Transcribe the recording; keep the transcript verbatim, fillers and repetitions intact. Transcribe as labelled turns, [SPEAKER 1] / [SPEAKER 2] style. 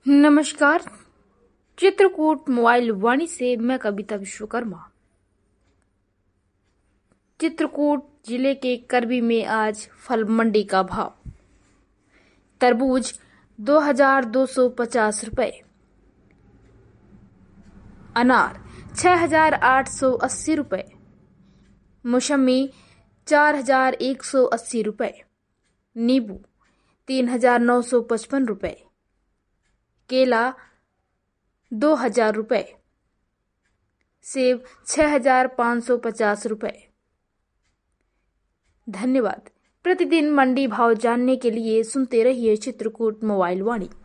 [SPEAKER 1] नमस्कार। चित्रकूट मोबाइल वाणी से मैं कविता विश्वकर्मा। चित्रकूट जिले के करबी में आज फल मंडी का भाव। तरबूज दो हजार दो सौ पचास रुपए, अनार छह हजार आठ सौ अस्सी रुपए, मौसमी चार हजार एक सौ अस्सी रुपए, नींबू तीन हजार नौ सौ पचपन रुपए, केला दो हजार रुपए, सेब छह हजार पाँच सौ पचास रुपए। धन्यवाद। प्रतिदिन मंडी भाव जानने के लिए सुनते रहिए चित्रकूट मोबाइल वाणी।